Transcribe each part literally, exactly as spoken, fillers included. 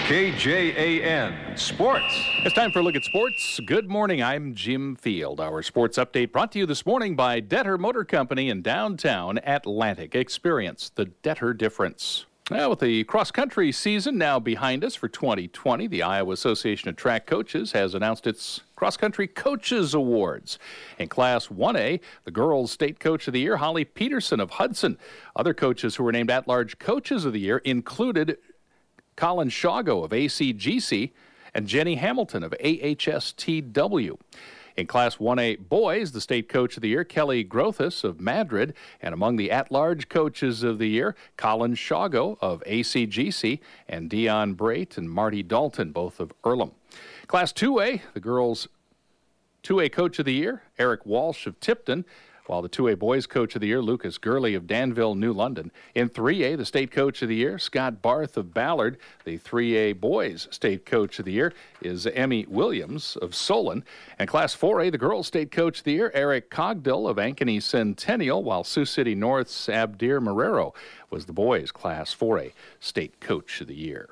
K J A N Sports. It's time for a look at sports. Good morning. I'm Jim Field. Our sports update brought to you this morning by Detter Motor Company in downtown Atlantic. Experience the Detter difference. Now, with the cross-country season now behind us for twenty twenty, the Iowa Association of Track Coaches has announced its Cross-Country Coaches Awards. In Class one A, the girls' State Coach of the Year, Holly Peterson of Hudson. Other coaches who were named at-large Coaches of the Year included Colin Shago of A C G C and Jenny Hamilton of A H S T W. In Class one A boys, the State Coach of the Year, Kelly Grothus of Madrid, and among the at-large Coaches of the Year, Colin Shago of A C G C and Dion Brait and Marty Dalton, both of Earlham. Class two A, the girls' two A Coach of the Year, Eric Walsh of Tipton, while the two A Boys Coach of the Year, Lucas Gurley of Danville, New London. In three A, the State Coach of the Year, Scott Barth of Ballard. The three A Boys State Coach of the Year is Emmy Williams of Solon. And Class four A, the Girls State Coach of the Year, Eric Cogdill of Ankeny Centennial, while Sioux City North's Abdir Marrero was the Boys Class four A State Coach of the Year.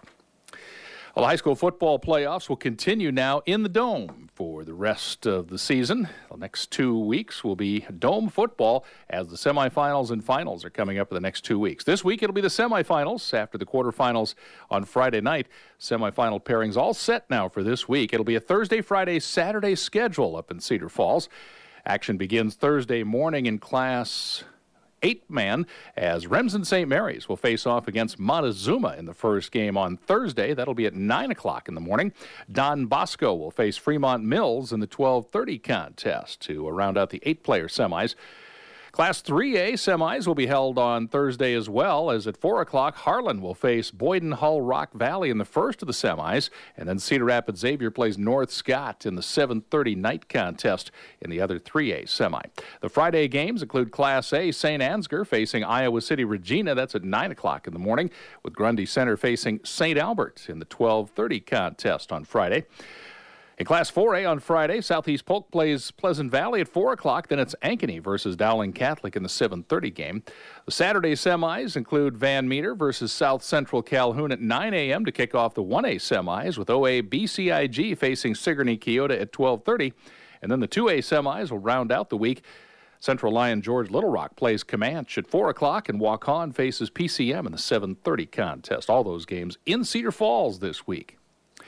Well, the high school football playoffs will continue now in the Dome for the rest of the season. The next two weeks will be Dome football as the semifinals and finals are coming up in the next two weeks. This week it'll be the semifinals after the quarterfinals on Friday night. Semifinal pairings all set now for this week. It'll be a Thursday, Friday, Saturday schedule up in Cedar Falls. Action begins Thursday morning in Class eight-man as Remsen Saint Mary's will face off against Montezuma in the first game on Thursday. That'll be at nine o'clock in the morning. Don Bosco will face Fremont Mills in the twelve thirty contest to round out the eight-player semis. Class three A semis will be held on Thursday as well, as at four o'clock, Harlan will face Boyden Hull Rock Valley in the first of the semis, and then Cedar Rapids Xavier plays North Scott in the seven thirty night contest in the other three A semi. The Friday games include Class A, Saint Ansgar facing Iowa City Regina. That's at nine o'clock in the morning, with Grundy Center facing Saint Albert in the twelve thirty contest on Friday. In Class four A on Friday, Southeast Polk plays Pleasant Valley at four o'clock. Then it's Ankeny versus Dowling Catholic in the seven thirty game. The Saturday semis include Van Meter versus South Central Calhoun at nine a.m. to kick off the one A semis, with O A B C I G facing Sigourney Keota at twelve thirty. And then the two A semis will round out the week. Central Lyon George Little Rock plays Comanche at four o'clock, and Waukon faces P C M in the seven thirty contest. All those games in Cedar Falls this week.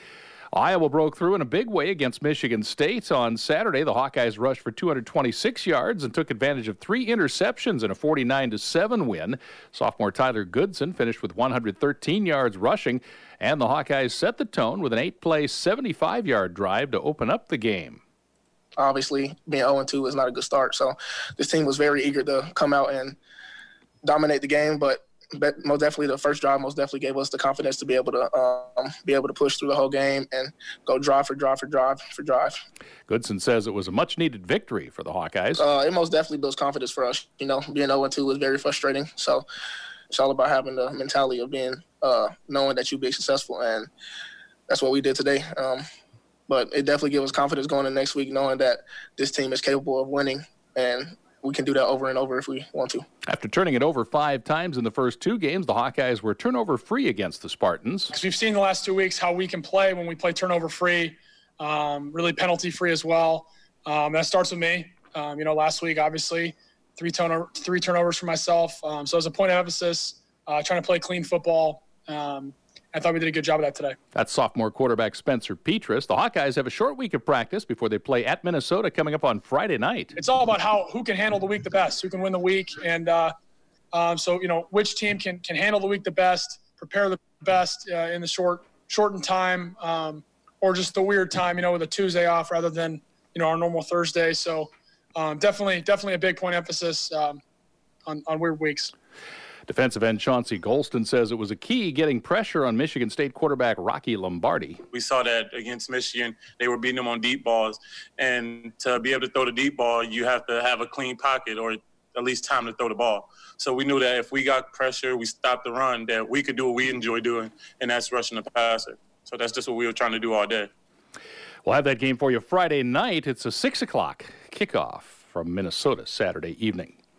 Iowa broke through in a big way against Michigan State. On Saturday, the Hawkeyes rushed for two hundred twenty-six yards and took advantage of three interceptions in a forty-nine to seven win. Sophomore Tyler Goodson finished with one hundred thirteen yards rushing, and the Hawkeyes set the tone with an eight-play, seventy-five yard drive to open up the game. Obviously, being oh and two is not a good start, so this team was very eager to come out and dominate the game, but But most definitely the first drive most definitely gave us the confidence to be able to um, be able to push through the whole game and go drive for drive for drive for drive. Goodson says it was a much-needed victory for the Hawkeyes. Uh, it most definitely builds confidence for us. You know, being oh and two is very frustrating. So it's all about having the mentality of being uh, knowing that you'll be successful, and that's what we did today. Um, but it definitely gives us confidence going into next week, knowing that this team is capable of winning, and we can do that over and over if we want to. After turning it over five times in the first two games, the Hawkeyes were turnover-free against the Spartans. Because we've seen the last two weeks how we can play when we play turnover-free, um, really penalty-free as well. Um, that starts with me. Um, you know, last week, obviously, three, turnover, three turnovers for myself. Um, so as a point of emphasis, uh, trying to play clean football. Um, I thought we did a good job of that today. That's sophomore quarterback Spencer Petras. The Hawkeyes have a short week of practice before they play at Minnesota coming up on Friday night. It's all about how who can handle the week the best, who can win the week. And uh, um, so, you know, which team can, can handle the week the best, prepare the best uh, in the short shortened time, um, or just the weird time, you know, with a Tuesday off rather than, you know, our normal Thursday. So um, definitely, definitely a big point emphasis um, on, on weird weeks. Defensive end Chauncey Golston says it was a key getting pressure on Michigan State quarterback Rocky Lombardi. We saw that against Michigan. They were beating them on deep balls. And to be able to throw the deep ball, you have to have a clean pocket or at least time to throw the ball. So we knew that if we got pressure, we stopped the run, that we could do what we enjoy doing, and that's rushing the passer. So that's just what we were trying to do all day. We'll have that game for you Friday night. It's a six o'clock kickoff from Minnesota Saturday evening.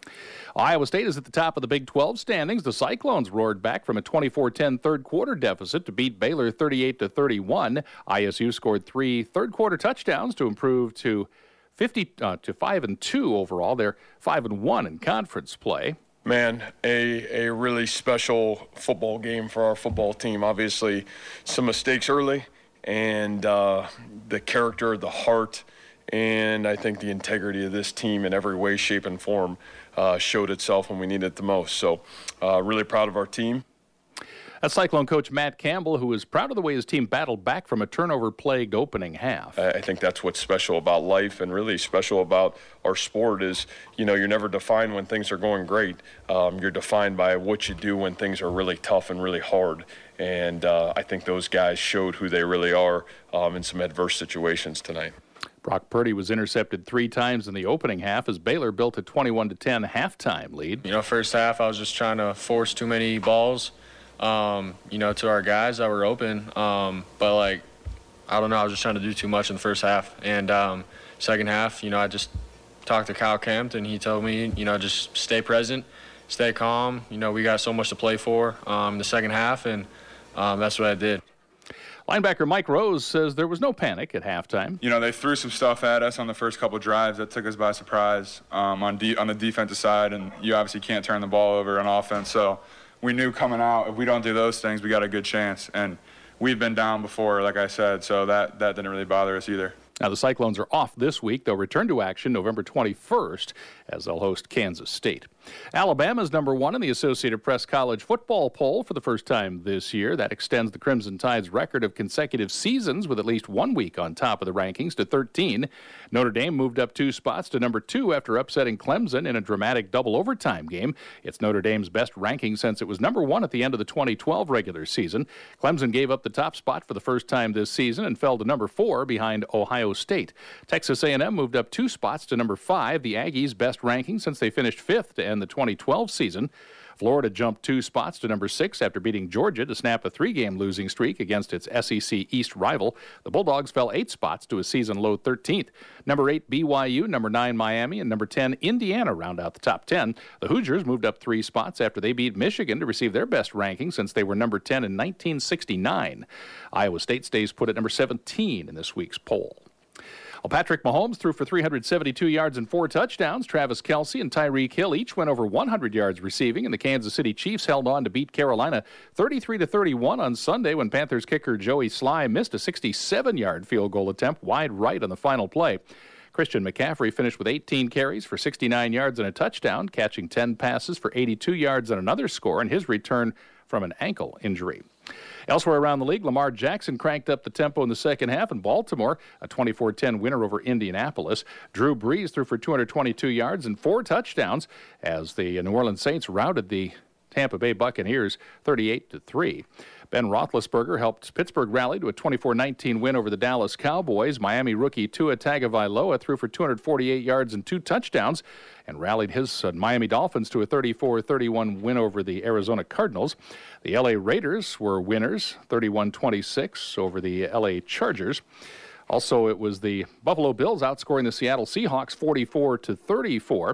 Iowa State is at the top of the Big twelve standings. The Cyclones roared back from a twenty-four ten third quarter deficit to beat Baylor thirty-eight to thirty-one. I S U scored three third quarter touchdowns to improve to fifty uh, to five and two overall. They're five and one in conference play. Man, a a really special football game for our football team. Obviously, some mistakes early, and uh, the character, the heart, and I think the integrity of this team in every way, shape, and form uh, showed itself when we needed it the most. So, uh, really proud of our team. That's Cyclone coach Matt Campbell, who is proud of the way his team battled back from a turnover-plagued opening half. I think that's what's special about life and really special about our sport is, you know, you're never defined when things are going great. Um, you're defined by what you do when things are really tough and really hard. And uh, I think those guys showed who they really are um, in some adverse situations tonight. Brock Purdy was intercepted three times in the opening half as Baylor built a twenty-one to ten halftime lead. You know, first half I was just trying to force too many balls. Um, you know, to our guys that were open. Um, but, like, I don't know, I was just trying to do too much in the first half. And um, second half, you know, I just talked to Kyle Kempt, and he told me, you know, just stay present, stay calm. You know, we got so much to play for um, in the second half, and um, that's what I did. Linebacker Mike Rose says there was no panic at halftime. You know, they threw some stuff at us on the first couple drives that took us by surprise um, on, de- on the defensive side, and you obviously can't turn the ball over on offense. So we knew coming out, if we don't do those things, we got a good chance. And we've been down before, like I said, so that, that didn't really bother us either. Now, the Cyclones are off this week. They'll return to action November twenty-first as they'll host Kansas State. Alabama's number one in the Associated Press College football poll for the first time this year. That extends the Crimson Tide's record of consecutive seasons with at least one week on top of the rankings to thirteen. Notre Dame moved up two spots to number two after upsetting Clemson in a dramatic double overtime game. It's Notre Dame's best ranking since it was number one at the end of the twenty twelve regular season. Clemson gave up the top spot for the first time this season and fell to number four behind Ohio State. Texas A and M moved up two spots to number five, the Aggies' best ranking since they finished fifth to end the twenty twelve season. Florida jumped two spots to number six after beating Georgia to snap a three-game losing streak against its S E C East rival. The Bulldogs fell eight spots to a season-low thirteenth. Number eight, B Y U, number nine, Miami, and number ten, Indiana round out the top ten. The Hoosiers moved up three spots after they beat Michigan to receive their best ranking since they were number ten in nineteen sixty-nine. Iowa State stays put at number seventeen in this week's poll. Well, Patrick Mahomes threw for three hundred seventy-two yards and four touchdowns. Travis Kelce and Tyreek Hill each went over one hundred yards receiving, and the Kansas City Chiefs held on to beat Carolina thirty-three to thirty-one on Sunday when Panthers kicker Joey Sly missed a sixty-seven-yard field goal attempt wide right on the final play. Christian McCaffrey finished with eighteen carries for sixty-nine yards and a touchdown, catching ten passes for eighty-two yards and another score in his return from an ankle injury. Elsewhere around the league, Lamar Jackson cranked up the tempo in the second half in Baltimore, a twenty-four ten winner over Indianapolis. Drew Brees threw for two hundred twenty-two yards and four touchdowns as the New Orleans Saints routed the Tampa Bay Buccaneers thirty-eight to three. Ben Roethlisberger helped Pittsburgh rally to a twenty-four nineteen win over the Dallas Cowboys. Miami rookie Tua Tagovailoa threw for two hundred forty-eight yards and two touchdowns and rallied his uh, Miami Dolphins to a thirty-four thirty-one win over the Arizona Cardinals. The L A Raiders were winners, thirty-one twenty-six over the L A Chargers. Also, it was the Buffalo Bills outscoring the Seattle Seahawks forty-four to thirty-four.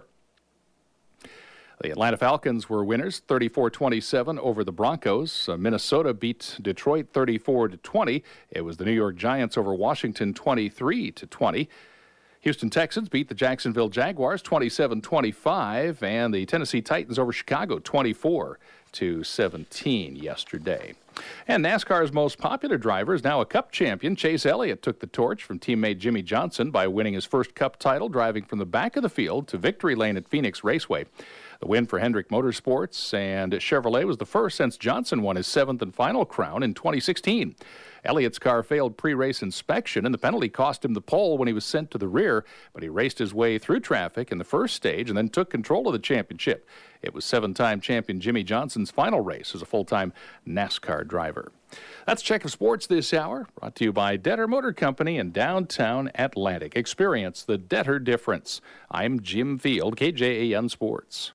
The Atlanta Falcons were winners, thirty-four twenty-seven over the Broncos. Uh, Minnesota beat Detroit thirty-four to twenty. It was the New York Giants over Washington twenty-three to twenty. Houston Texans beat the Jacksonville Jaguars twenty-seven twenty-five, and the Tennessee Titans over Chicago twenty-four to seventeen yesterday. And NASCAR's most popular driver is now a Cup champion. Chase Elliott took the torch from teammate Jimmy Johnson by winning his first Cup title, driving from the back of the field to victory lane at Phoenix Raceway. The win for Hendrick Motorsports and Chevrolet was the first since Johnson won his seventh and final crown in twenty sixteen. Elliott's car failed pre-race inspection, and the penalty cost him the pole when he was sent to the rear, but he raced his way through traffic in the first stage and then took control of the championship. It was seven-time champion Jimmy Johnson's final race as a full-time NASCAR driver. That's Check of Sports this hour, brought to you by Detter Motor Company in downtown Atlantic. Experience the Detter difference. I'm Jim Field, K J A N Sports.